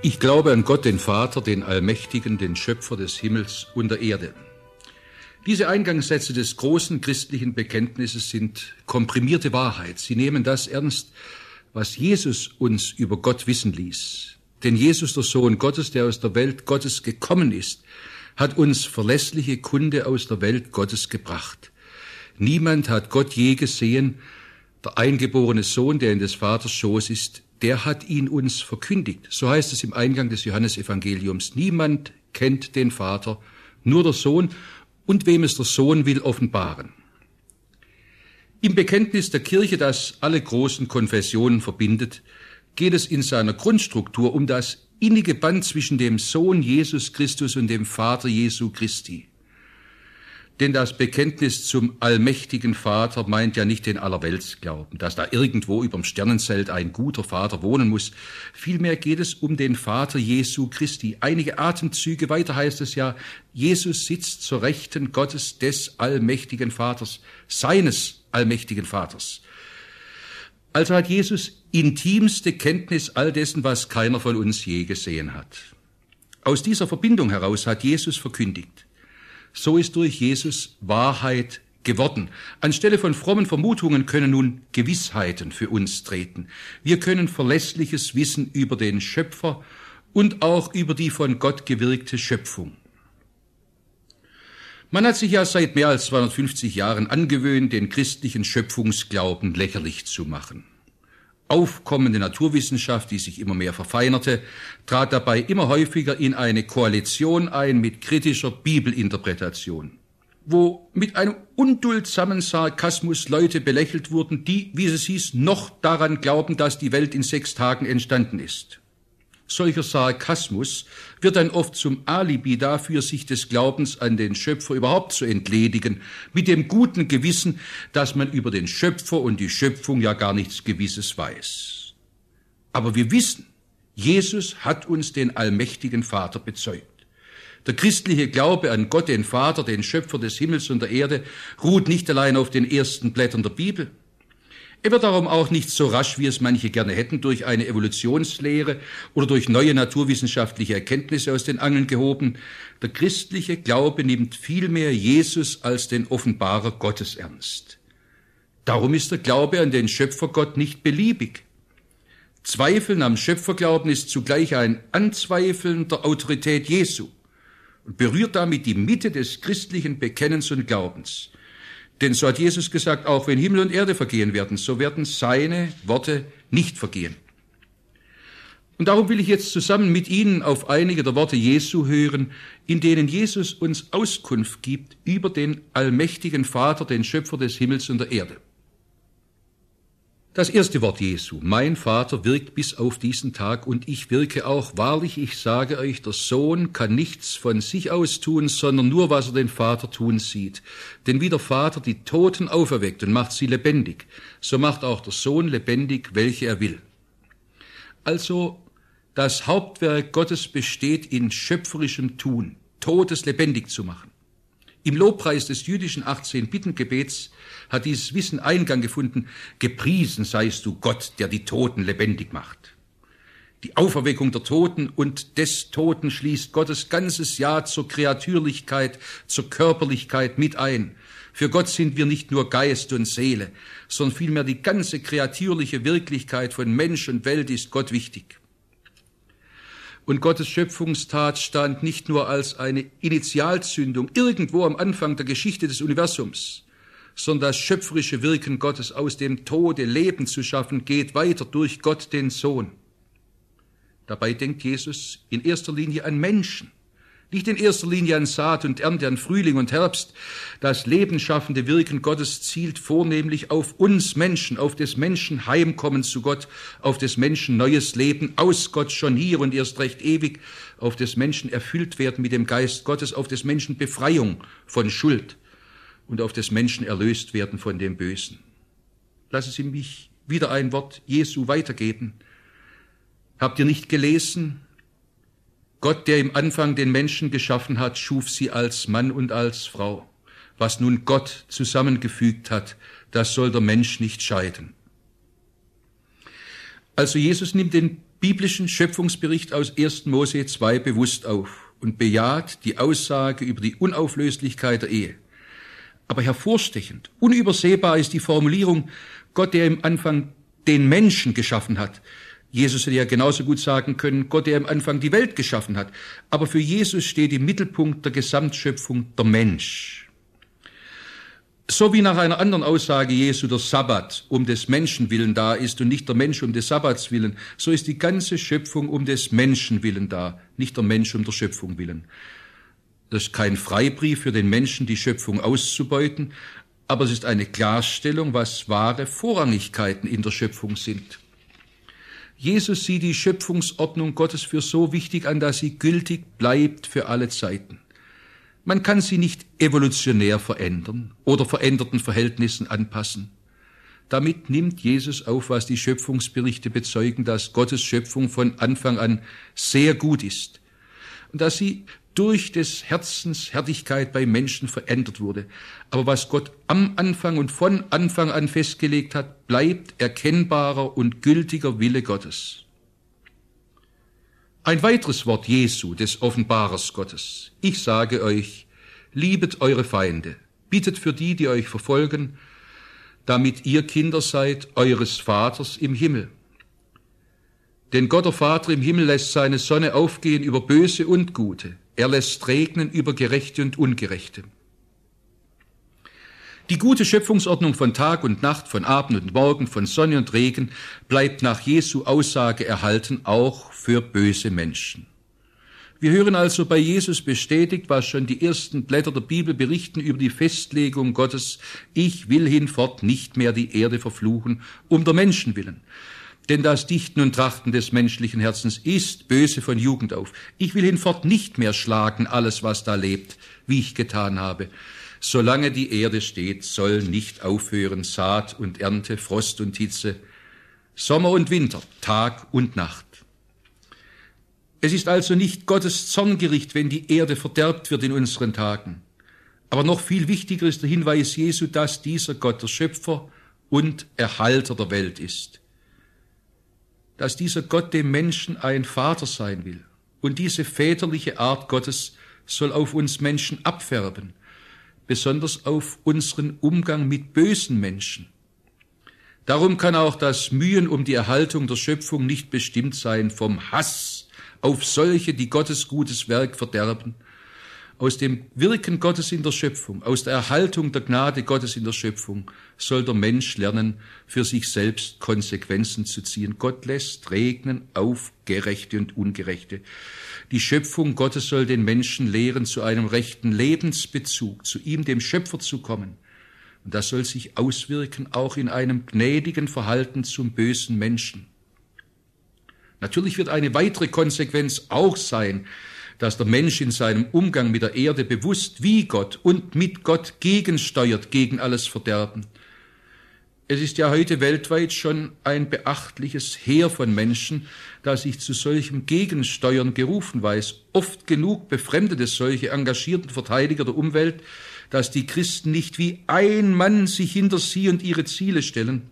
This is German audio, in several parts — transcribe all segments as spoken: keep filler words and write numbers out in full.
Ich glaube an Gott, den Vater, den Allmächtigen, den Schöpfer des Himmels und der Erde. Diese Eingangssätze des großen christlichen Bekenntnisses sind komprimierte Wahrheit. Sie nehmen das ernst, was Jesus uns über Gott wissen ließ. Denn Jesus, der Sohn Gottes, der aus der Welt Gottes gekommen ist, hat uns verlässliche Kunde aus der Welt Gottes gebracht. Niemand hat Gott je gesehen. Der eingeborene Sohn, der in des Vaters Schoß ist, der hat ihn uns verkündigt. So heißt es im Eingang des Johannesevangeliums. Niemand kennt den Vater, nur der Sohn, und wem es der Sohn will offenbaren. Im Bekenntnis der Kirche, das alle großen Konfessionen verbindet, geht es in seiner Grundstruktur um das innige Band zwischen dem Sohn Jesus Christus und dem Vater Jesu Christi. Denn das Bekenntnis zum allmächtigen Vater meint ja nicht den Allerweltsglauben, dass da irgendwo überm Sternenzelt ein guter Vater wohnen muss. Vielmehr geht es um den Vater Jesu Christi. Einige Atemzüge weiter heißt es ja, Jesus sitzt zur Rechten Gottes des allmächtigen Vaters, seines allmächtigen Vaters. Also hat Jesus intimste Kenntnis all dessen, was keiner von uns je gesehen hat. Aus dieser Verbindung heraus hat Jesus verkündigt. So ist durch Jesus Wahrheit geworden. Anstelle von frommen Vermutungen können nun Gewissheiten für uns treten. Wir können verlässliches Wissen über den Schöpfer und auch über die von Gott gewirkte Schöpfung. Man hat sich ja seit mehr als zweihundertfünfzig Jahren angewöhnt, den christlichen Schöpfungsglauben lächerlich zu machen. Aufkommende Naturwissenschaft, die sich immer mehr verfeinerte, trat dabei immer häufiger in eine Koalition ein mit kritischer Bibelinterpretation, wo mit einem unduldsamen Sarkasmus Leute belächelt wurden, die, wie es hieß, noch daran glauben, dass die Welt in sechs Tagen entstanden ist. Solcher Sarkasmus wird dann oft zum Alibi dafür, sich des Glaubens an den Schöpfer überhaupt zu entledigen, mit dem guten Gewissen, dass man über den Schöpfer und die Schöpfung ja gar nichts Gewisses weiß. Aber wir wissen, Jesus hat uns den allmächtigen Vater bezeugt. Der christliche Glaube an Gott, den Vater, den Schöpfer des Himmels und der Erde, ruht nicht allein auf den ersten Blättern der Bibel. Er wird darum auch nicht so rasch, wie es manche gerne hätten, durch eine Evolutionslehre oder durch neue naturwissenschaftliche Erkenntnisse aus den Angeln gehoben. Der christliche Glaube nimmt vielmehr Jesus als den Offenbarer Gottes ernst. Darum ist der Glaube an den Schöpfergott nicht beliebig. Zweifeln am Schöpferglauben ist zugleich ein Anzweifeln der Autorität Jesu und berührt damit die Mitte des christlichen Bekennens und Glaubens. Denn so hat Jesus gesagt, auch wenn Himmel und Erde vergehen werden, so werden seine Worte nicht vergehen. Und darum will ich jetzt zusammen mit Ihnen auf einige der Worte Jesu hören, in denen Jesus uns Auskunft gibt über den allmächtigen Vater, den Schöpfer des Himmels und der Erde. Das erste Wort Jesu, mein Vater wirkt bis auf diesen Tag und ich wirke auch. Wahrlich, ich sage euch, der Sohn kann nichts von sich aus tun, sondern nur, was er den Vater tun sieht. Denn wie der Vater die Toten auferweckt und macht sie lebendig, so macht auch der Sohn lebendig, welche er will. Also, das Hauptwerk Gottes besteht in schöpferischem Tun, Totes lebendig zu machen. Im Lobpreis des jüdischen achtzehn-Bitten-Gebets hat dieses Wissen Eingang gefunden. Gepriesen seist du Gott, der die Toten lebendig macht. Die Auferweckung der Toten und des Toten schließt Gottes ganzes Ja zur Kreatürlichkeit, zur Körperlichkeit mit ein. Für Gott sind wir nicht nur Geist und Seele, sondern vielmehr die ganze kreatürliche Wirklichkeit von Mensch und Welt ist Gott wichtig. Und Gottes Schöpfungstat stand nicht nur als eine Initialzündung irgendwo am Anfang der Geschichte des Universums, sondern das schöpferische Wirken Gottes aus dem Tode Leben zu schaffen, geht weiter durch Gott den Sohn. Dabei denkt Jesus in erster Linie an Menschen, nicht in erster Linie an Saat und Ernte, an Frühling und Herbst. Das lebensschaffende Wirken Gottes zielt vornehmlich auf uns Menschen, auf des Menschen Heimkommen zu Gott, auf des Menschen neues Leben aus Gott schon hier und erst recht ewig, auf des Menschen erfüllt werden mit dem Geist Gottes, auf des Menschen Befreiung von Schuld und auf des Menschen erlöst werden von dem Bösen. Lassen Sie mich wieder ein Wort Jesu weitergeben. Habt ihr nicht gelesen? Gott, der im Anfang den Menschen geschaffen hat, schuf sie als Mann und als Frau. Was nun Gott zusammengefügt hat, das soll der Mensch nicht scheiden. Also Jesus nimmt den biblischen Schöpfungsbericht aus ersten Mose zwei bewusst auf und bejaht die Aussage über die Unauflöslichkeit der Ehe. Aber hervorstechend, unübersehbar ist die Formulierung, Gott, der im Anfang den Menschen geschaffen hat. Jesus hätte ja genauso gut sagen können, Gott, der im Anfang die Welt geschaffen hat. Aber für Jesus steht im Mittelpunkt der Gesamtschöpfung der Mensch. So wie nach einer anderen Aussage Jesu der Sabbat um des Menschen willen da ist und nicht der Mensch um des Sabbats willen, so ist die ganze Schöpfung um des Menschen willen da, nicht der Mensch um der Schöpfung willen. Das ist kein Freibrief für den Menschen, die Schöpfung auszubeuten, aber es ist eine Klarstellung, was wahre Vorrangigkeiten in der Schöpfung sind. Jesus sieht die Schöpfungsordnung Gottes für so wichtig an, dass sie gültig bleibt für alle Zeiten. Man kann sie nicht evolutionär verändern oder veränderten Verhältnissen anpassen. Damit nimmt Jesus auf, was die Schöpfungsberichte bezeugen, dass Gottes Schöpfung von Anfang an sehr gut ist und dass sie durch des Herzens Härtigkeit bei Menschen verändert wurde. Aber was Gott am Anfang und von Anfang an festgelegt hat, bleibt erkennbarer und gültiger Wille Gottes. Ein weiteres Wort Jesu, des Offenbarers Gottes. Ich sage euch, liebet eure Feinde, bittet für die, die euch verfolgen, damit ihr Kinder seid eures Vaters im Himmel. Denn Gott der Vater im Himmel lässt seine Sonne aufgehen über Böse und Gute. Er lässt regnen über Gerechte und Ungerechte. Die gute Schöpfungsordnung von Tag und Nacht, von Abend und Morgen, von Sonne und Regen bleibt nach Jesu Aussage erhalten, auch für böse Menschen. Wir hören also bei Jesus bestätigt, was schon die ersten Blätter der Bibel berichten über die Festlegung Gottes, ich will hinfort nicht mehr die Erde verfluchen, um der Menschen willen. Denn das Dichten und Trachten des menschlichen Herzens ist böse von Jugend auf. Ich will hinfort nicht mehr schlagen alles, was da lebt, wie ich getan habe. Solange die Erde steht, soll nicht aufhören Saat und Ernte, Frost und Hitze, Sommer und Winter, Tag und Nacht. Es ist also nicht Gottes Zorngericht, wenn die Erde verderbt wird in unseren Tagen. Aber noch viel wichtiger ist der Hinweis Jesu, dass dieser Gott der Schöpfer und Erhalter der Welt ist. Dass dieser Gott dem Menschen ein Vater sein will. Und diese väterliche Art Gottes soll auf uns Menschen abfärben, besonders auf unseren Umgang mit bösen Menschen. Darum kann auch das Mühen um die Erhaltung der Schöpfung nicht bestimmt sein vom Hass auf solche, die Gottes gutes Werk verderben. Aus dem Wirken Gottes in der Schöpfung, aus der Erhaltung der Gnade Gottes in der Schöpfung soll der Mensch lernen, für sich selbst Konsequenzen zu ziehen. Gott lässt regnen auf Gerechte und Ungerechte. Die Schöpfung Gottes soll den Menschen lehren, zu einem rechten Lebensbezug, zu ihm, dem Schöpfer, zu kommen. Und das soll sich auswirken auch in einem gnädigen Verhalten zum bösen Menschen. Natürlich wird eine weitere Konsequenz auch sein, dass der Mensch in seinem Umgang mit der Erde bewusst wie Gott und mit Gott gegensteuert gegen alles Verderben. Es ist ja heute weltweit schon ein beachtliches Heer von Menschen, das sich zu solchem Gegensteuern gerufen weiß. Oft genug befremdet es solche engagierten Verteidiger der Umwelt, dass die Christen nicht wie ein Mann sich hinter sie und ihre Ziele stellen.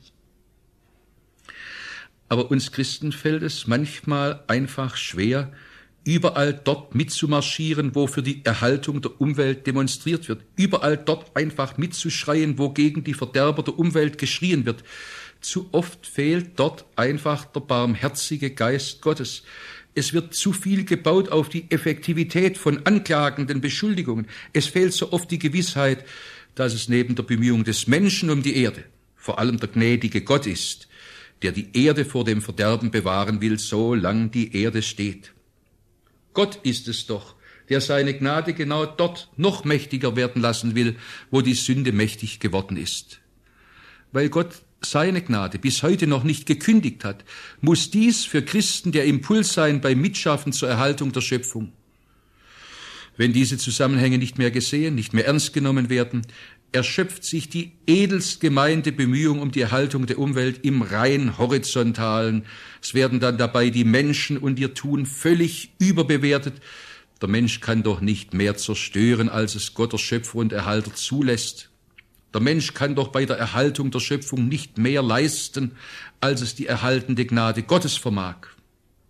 Aber uns Christen fällt es manchmal einfach schwer, überall dort mitzumarschieren, wo für die Erhaltung der Umwelt demonstriert wird. Überall dort einfach mitzuschreien, wo gegen die Verderber der Umwelt geschrien wird. Zu oft fehlt dort einfach der barmherzige Geist Gottes. Es wird zu viel gebaut auf die Effektivität von anklagenden Beschuldigungen. Es fehlt so oft die Gewissheit, dass es neben der Bemühung des Menschen um die Erde vor allem der gnädige Gott ist, der die Erde vor dem Verderben bewahren will, solange die Erde steht. Gott ist es doch, der seine Gnade genau dort noch mächtiger werden lassen will, wo die Sünde mächtig geworden ist. Weil Gott seine Gnade bis heute noch nicht gekündigt hat, muss dies für Christen der Impuls sein beim Mitschaffen zur Erhaltung der Schöpfung. Wenn diese Zusammenhänge nicht mehr gesehen, nicht mehr ernst genommen werden, erschöpft sich die edelst gemeinte Bemühung um die Erhaltung der Umwelt im rein horizontalen. Es werden dann dabei die Menschen und ihr Tun völlig überbewertet. Der Mensch kann doch nicht mehr zerstören, als es Gott, der Schöpfer und Erhalter, zulässt. Der Mensch kann doch bei der Erhaltung der Schöpfung nicht mehr leisten, als es die erhaltende Gnade Gottes vermag.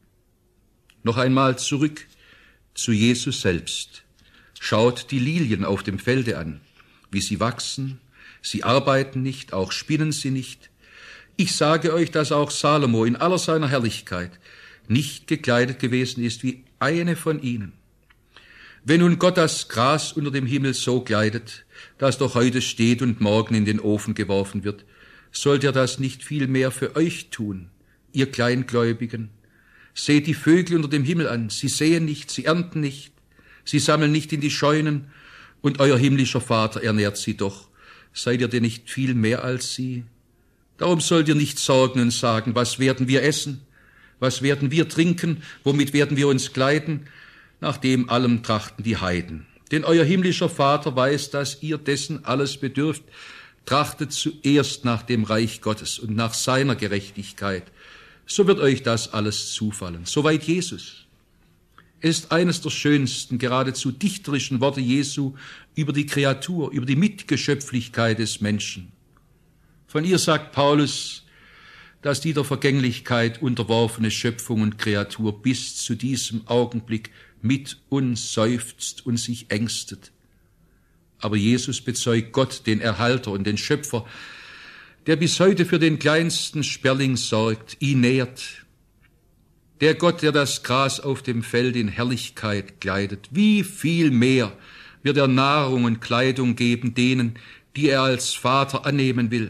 Noch einmal zurück zu Jesus selbst. Schaut die Lilien auf dem Felde an, wie sie wachsen. Sie arbeiten nicht, auch spinnen sie nicht. Ich sage euch, dass auch Salomo in aller seiner Herrlichkeit nicht gekleidet gewesen ist wie eine von ihnen. Wenn nun Gott das Gras unter dem Himmel so kleidet, das doch heute steht und morgen in den Ofen geworfen wird, sollt er das nicht viel mehr für euch tun, ihr Kleingläubigen? Seht die Vögel unter dem Himmel an, sie säen nicht, sie ernten nicht, sie sammeln nicht in die Scheunen, und euer himmlischer Vater ernährt sie doch. Seid ihr denn nicht viel mehr als sie? Darum sollt ihr nicht sorgen und sagen, was werden wir essen? Was werden wir trinken? Womit werden wir uns kleiden? Nach dem allem trachten die Heiden. Denn euer himmlischer Vater weiß, dass ihr dessen alles bedürft. Trachtet zuerst nach dem Reich Gottes und nach seiner Gerechtigkeit. So wird euch das alles zufallen. Soweit Jesus. Es ist eines der schönsten, geradezu dichterischen Worte Jesu über die Kreatur, über die Mitgeschöpflichkeit des Menschen. Von ihr sagt Paulus, dass die der Vergänglichkeit unterworfene Schöpfung und Kreatur bis zu diesem Augenblick mit uns seufzt und sich ängstet. Aber Jesus bezeugt Gott, den Erhalter und den Schöpfer, der bis heute für den kleinsten Sperling sorgt, ihn nährt. Der Gott, der das Gras auf dem Feld in Herrlichkeit kleidet, wie viel mehr wird er Nahrung und Kleidung geben denen, die er als Vater annehmen will.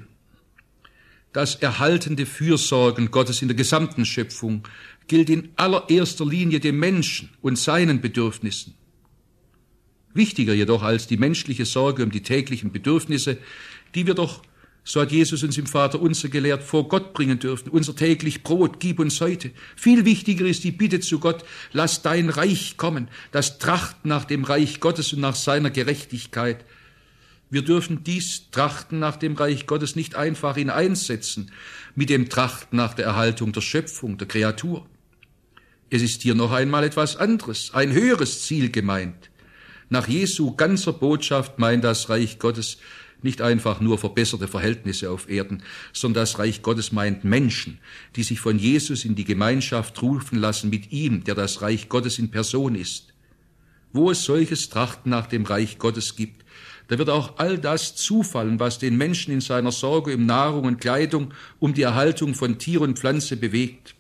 Das erhaltende Fürsorgen Gottes in der gesamten Schöpfung gilt in allererster Linie dem Menschen und seinen Bedürfnissen. Wichtiger jedoch als die menschliche Sorge um die täglichen Bedürfnisse, die wir doch, so hat Jesus uns im Vaterunser gelehrt, vor Gott bringen dürfen. Unser täglich Brot gib uns heute. Viel wichtiger ist die Bitte zu Gott, lass dein Reich kommen, das Trachten nach dem Reich Gottes und nach seiner Gerechtigkeit. Wir dürfen dies Trachten nach dem Reich Gottes nicht einfach in eins setzen mit dem Trachten nach der Erhaltung der Schöpfung, der Kreatur. Es ist hier noch einmal etwas anderes, ein höheres Ziel gemeint. Nach Jesu ganzer Botschaft meint das Reich Gottes nicht einfach nur verbesserte Verhältnisse auf Erden, sondern das Reich Gottes meint Menschen, die sich von Jesus in die Gemeinschaft rufen lassen mit ihm, der das Reich Gottes in Person ist. Wo es solches Trachten nach dem Reich Gottes gibt, da wird auch all das zufallen, was den Menschen in seiner Sorge um Nahrung und Kleidung, um die Erhaltung von Tier und Pflanze bewegt.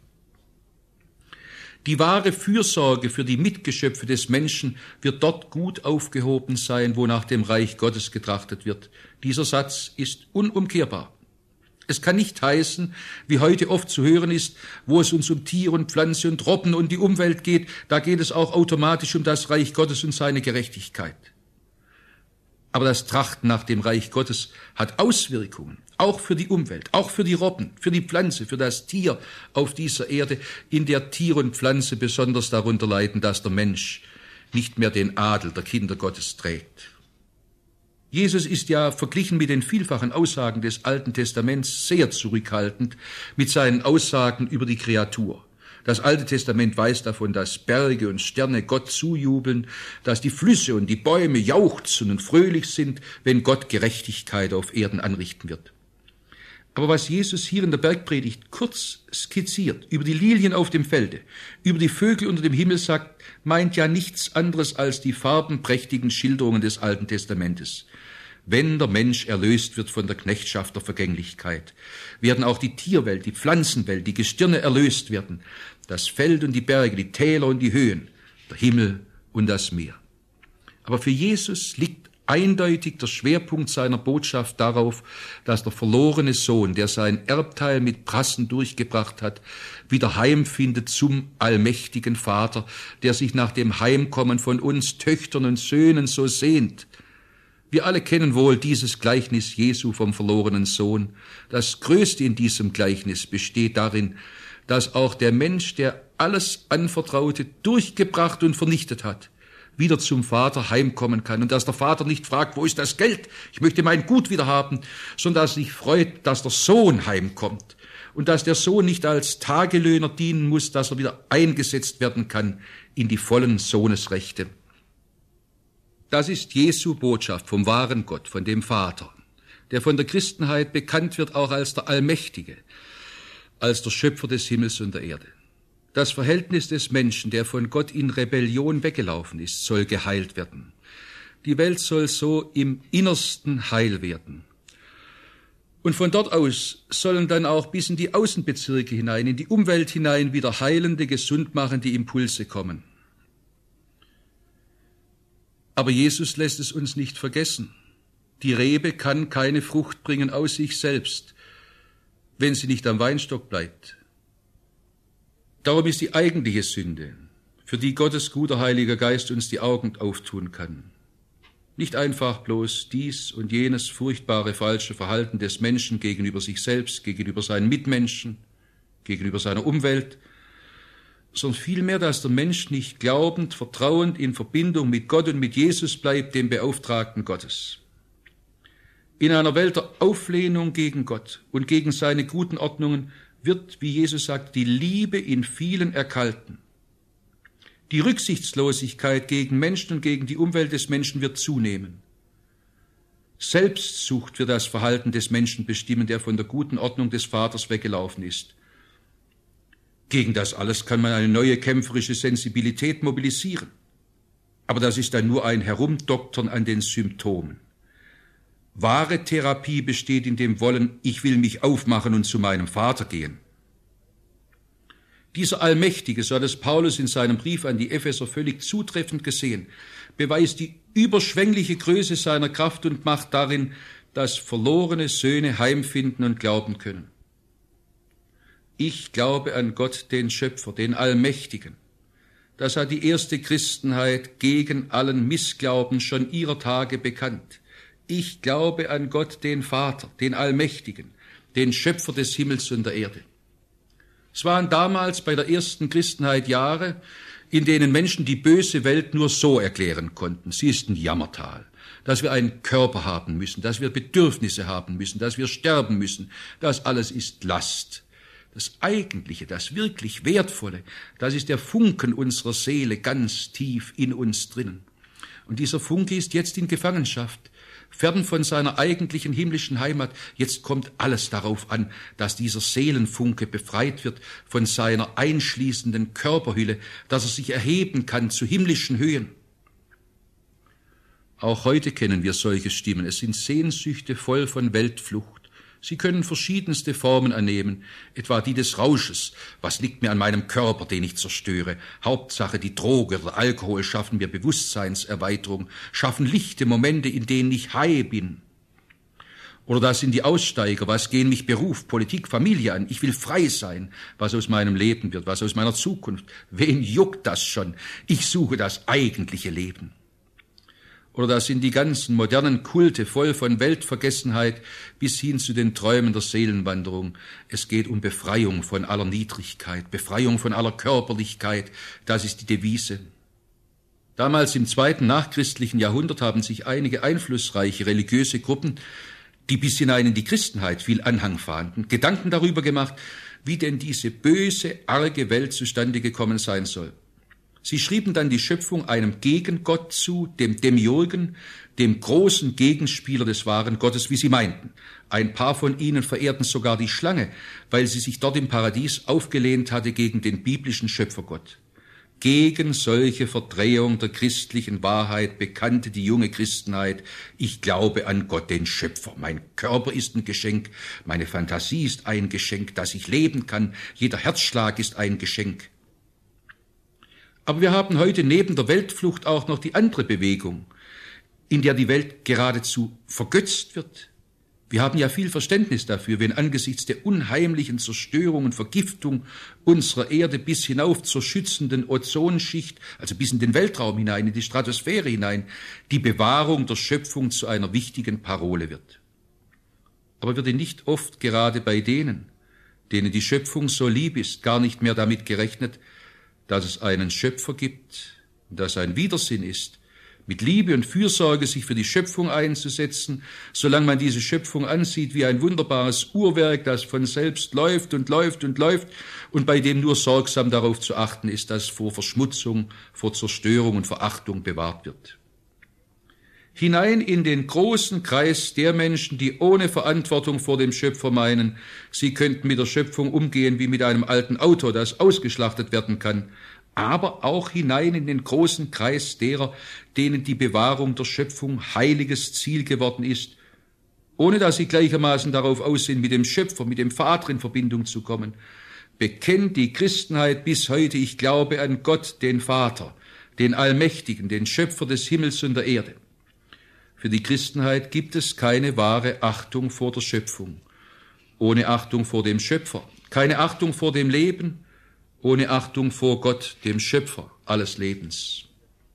Die wahre Fürsorge für die Mitgeschöpfe des Menschen wird dort gut aufgehoben sein, wo nach dem Reich Gottes getrachtet wird. Dieser Satz ist unumkehrbar. Es kann nicht heißen, wie heute oft zu hören ist, wo es uns um Tier und Pflanze und Robben und die Umwelt geht, da geht es auch automatisch um das Reich Gottes und seine Gerechtigkeit. Aber das Trachten nach dem Reich Gottes hat Auswirkungen, auch für die Umwelt, auch für die Robben, für die Pflanze, für das Tier auf dieser Erde, in der Tier und Pflanze besonders darunter leiden, dass der Mensch nicht mehr den Adel der Kinder Gottes trägt. Jesus ist ja verglichen mit den vielfachen Aussagen des Alten Testaments sehr zurückhaltend mit seinen Aussagen über die Kreatur. Das Alte Testament weiß davon, dass Berge und Sterne Gott zujubeln, dass die Flüsse und die Bäume jauchzen und fröhlich sind, wenn Gott Gerechtigkeit auf Erden anrichten wird. Aber was Jesus hier in der Bergpredigt kurz skizziert, über die Lilien auf dem Felde, über die Vögel unter dem Himmel sagt, meint ja nichts anderes als die farbenprächtigen Schilderungen des Alten Testamentes. Wenn der Mensch erlöst wird von der Knechtschaft der Vergänglichkeit, werden auch die Tierwelt, die Pflanzenwelt, die Gestirne erlöst werden, das Feld und die Berge, die Täler und die Höhen, der Himmel und das Meer. Aber für Jesus liegt eindeutig der Schwerpunkt seiner Botschaft darauf, dass der verlorene Sohn, der sein Erbteil mit Prassen durchgebracht hat, wieder heimfindet zum allmächtigen Vater, der sich nach dem Heimkommen von uns Töchtern und Söhnen so sehnt. Wir alle kennen wohl dieses Gleichnis Jesu vom verlorenen Sohn. Das Größte in diesem Gleichnis besteht darin, dass auch der Mensch, der alles Anvertraute durchgebracht und vernichtet hat, wieder zum Vater heimkommen kann und dass der Vater nicht fragt, wo ist das Geld? Ich möchte mein Gut wieder haben, sondern dass er sich freut, dass der Sohn heimkommt und dass der Sohn nicht als Tagelöhner dienen muss, dass er wieder eingesetzt werden kann in die vollen Sohnesrechte. Das ist Jesu Botschaft vom wahren Gott, von dem Vater, der von der Christenheit bekannt wird auch als der Allmächtige, als der Schöpfer des Himmels und der Erde. Das Verhältnis des Menschen, der von Gott in Rebellion weggelaufen ist, soll geheilt werden. Die Welt soll so im Innersten heil werden. Und von dort aus sollen dann auch bis in die Außenbezirke hinein, in die Umwelt hinein wieder heilende, gesundmachende Impulse kommen. Aber Jesus lässt es uns nicht vergessen. Die Rebe kann keine Frucht bringen aus sich selbst, wenn sie nicht am Weinstock bleibt. Darum ist die eigentliche Sünde, für die Gottes guter Heiliger Geist uns die Augen auftun kann, nicht einfach bloß dies und jenes furchtbare, falsche Verhalten des Menschen gegenüber sich selbst, gegenüber seinen Mitmenschen, gegenüber seiner Umwelt, sondern vielmehr, dass der Mensch nicht glaubend, vertrauend in Verbindung mit Gott und mit Jesus bleibt, dem Beauftragten Gottes. In einer Welt der Auflehnung gegen Gott und gegen seine guten Ordnungen wird, wie Jesus sagt, die Liebe in vielen erkalten. Die Rücksichtslosigkeit gegen Menschen und gegen die Umwelt des Menschen wird zunehmen. Selbstsucht wird das Verhalten des Menschen bestimmen, der von der guten Ordnung des Vaters weggelaufen ist. Gegen das alles kann man eine neue kämpferische Sensibilität mobilisieren. Aber das ist dann nur ein Herumdoktern an den Symptomen. Wahre Therapie besteht in dem Wollen, ich will mich aufmachen und zu meinem Vater gehen. Dieser Allmächtige, so hat es Paulus in seinem Brief an die Epheser völlig zutreffend gesehen, beweist die überschwängliche Größe seiner Kraft und Macht darin, dass verlorene Söhne heimfinden und glauben können. Ich glaube an Gott, den Schöpfer, den Allmächtigen. Das hat die erste Christenheit gegen allen Missglauben schon ihrer Tage bekannt. Ich glaube an Gott, den Vater, den Allmächtigen, den Schöpfer des Himmels und der Erde. Es waren damals bei der ersten Christenheit Jahre, in denen Menschen die böse Welt nur so erklären konnten. Sie ist ein Jammertal, dass wir einen Körper haben müssen, dass wir Bedürfnisse haben müssen, dass wir sterben müssen. Das alles ist Last. Das Eigentliche, das wirklich Wertvolle, das ist der Funken unserer Seele ganz tief in uns drinnen. Und dieser Funke ist jetzt in Gefangenschaft, fern von seiner eigentlichen himmlischen Heimat. Jetzt kommt alles darauf an, dass dieser Seelenfunke befreit wird von seiner einschließenden Körperhülle, dass er sich erheben kann zu himmlischen Höhen. Auch heute kennen wir solche Stimmen. Es sind Sehnsüchte voll von Weltflucht. Sie können verschiedenste Formen annehmen, etwa die des Rausches. Was liegt mir an meinem Körper, den ich zerstöre? Hauptsache, die Droge oder Alkohol schaffen mir Bewusstseinserweiterung, schaffen lichte Momente, in denen ich high bin. Oder das sind die Aussteiger. Was gehen mich Beruf, Politik, Familie an? Ich will frei sein, was aus meinem Leben wird, was aus meiner Zukunft. Wen juckt das schon? Ich suche das eigentliche Leben. Oder das sind die ganzen modernen Kulte voll von Weltvergessenheit bis hin zu den Träumen der Seelenwanderung. Es geht um Befreiung von aller Niedrigkeit, Befreiung von aller Körperlichkeit. Das ist die Devise. Damals im zweiten nachchristlichen Jahrhundert haben sich einige einflussreiche religiöse Gruppen, die bis hinein in die Christenheit viel Anhang fanden, Gedanken darüber gemacht, wie denn diese böse, arge Welt zustande gekommen sein soll. Sie schrieben dann die Schöpfung einem Gegengott zu, dem Demiurgen, dem großen Gegenspieler des wahren Gottes, wie sie meinten. Ein paar von ihnen verehrten sogar die Schlange, weil sie sich dort im Paradies aufgelehnt hatte gegen den biblischen Schöpfergott. Gegen solche Verdrehung der christlichen Wahrheit bekannte die junge Christenheit: Ich glaube an Gott, den Schöpfer. Mein Körper ist ein Geschenk, meine Fantasie ist ein Geschenk, dass ich leben kann. Jeder Herzschlag ist ein Geschenk. Aber wir haben heute neben der Weltflucht auch noch die andere Bewegung, in der die Welt geradezu vergötzt wird. Wir haben ja viel Verständnis dafür, wenn angesichts der unheimlichen Zerstörung und Vergiftung unserer Erde bis hinauf zur schützenden Ozonschicht, also bis in den Weltraum hinein, in die Stratosphäre hinein, die Bewahrung der Schöpfung zu einer wichtigen Parole wird. Aber wird nicht oft gerade bei denen, denen die Schöpfung so lieb ist, gar nicht mehr damit gerechnet, dass es einen Schöpfer gibt, dass ein Widersinn ist, mit Liebe und Fürsorge sich für die Schöpfung einzusetzen, solange man diese Schöpfung ansieht wie ein wunderbares Uhrwerk, das von selbst läuft und läuft und läuft und bei dem nur sorgsam darauf zu achten ist, dass vor Verschmutzung, vor Zerstörung und Verachtung bewahrt wird. hinein in den großen Kreis der Menschen, die ohne Verantwortung vor dem Schöpfer meinen, sie könnten mit der Schöpfung umgehen wie mit einem alten Auto, das ausgeschlachtet werden kann, aber auch hinein in den großen Kreis derer, denen die Bewahrung der Schöpfung heiliges Ziel geworden ist, ohne dass sie gleichermaßen darauf aus sind, mit dem Schöpfer, mit dem Vater in Verbindung zu kommen. Bekennt die Christenheit bis heute, ich glaube an Gott, den Vater, den Allmächtigen, den Schöpfer des Himmels und der Erde. Für die Christenheit gibt es keine wahre Achtung vor der Schöpfung, ohne Achtung vor dem Schöpfer, keine Achtung vor dem Leben, ohne Achtung vor Gott, dem Schöpfer alles Lebens.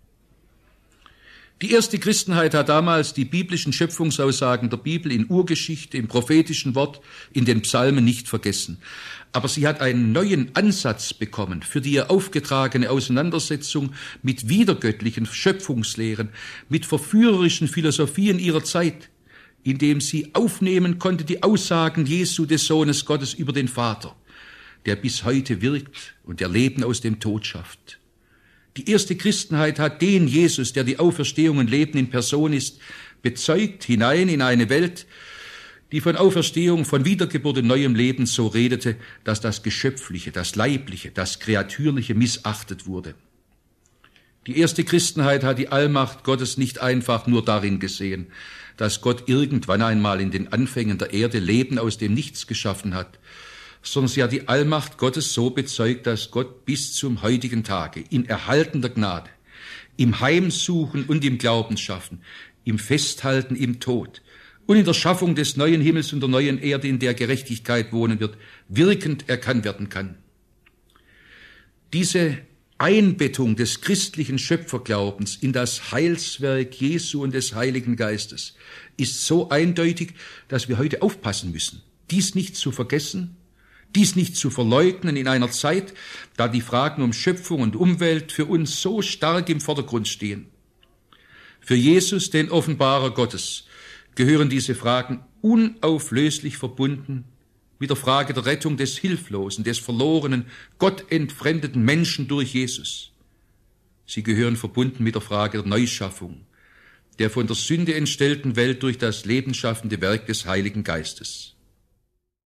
Die erste Christenheit hat damals die biblischen Schöpfungsaussagen der Bibel in Urgeschichte, im prophetischen Wort, in den Psalmen nicht vergessen. Aber sie hat einen neuen Ansatz bekommen für die ihr aufgetragene Auseinandersetzung mit wiedergöttlichen Schöpfungslehren, mit verführerischen Philosophien ihrer Zeit, indem sie aufnehmen konnte die Aussagen Jesu, des Sohnes Gottes, über den Vater, der bis heute wirkt und der Leben aus dem Tod schafft. Die erste Christenheit hat den Jesus, der die Auferstehung und Leben in Person ist, bezeugt hinein in eine Welt, die von Auferstehung, von Wiedergeburt und neuem Leben so redete, dass das Geschöpfliche, das Leibliche, das Kreatürliche missachtet wurde. Die erste Christenheit hat die Allmacht Gottes nicht einfach nur darin gesehen, dass Gott irgendwann einmal in den Anfängen der Erde Leben aus dem Nichts geschaffen hat, sondern sie hat die Allmacht Gottes so bezeugt, dass Gott bis zum heutigen Tage in erhaltender Gnade, im Heimsuchen und im Glaubensschaffen, im Festhalten im Tod und in der Schaffung des neuen Himmels und der neuen Erde, in der Gerechtigkeit wohnen wird, wirkend erkannt werden kann. Diese Einbettung des christlichen Schöpferglaubens in das Heilswerk Jesu und des Heiligen Geistes ist so eindeutig, dass wir heute aufpassen müssen, dies nicht zu vergessen, dies nicht zu verleugnen in einer Zeit, da die Fragen um Schöpfung und Umwelt für uns so stark im Vordergrund stehen. Für Jesus, den Offenbarer Gottes, gehören diese Fragen unauflöslich verbunden mit der Frage der Rettung des hilflosen, des verlorenen, gottentfremdeten Menschen durch Jesus. Sie gehören verbunden mit der Frage der Neuschaffung, der von der Sünde entstellten Welt durch das lebensschaffende Werk des Heiligen Geistes.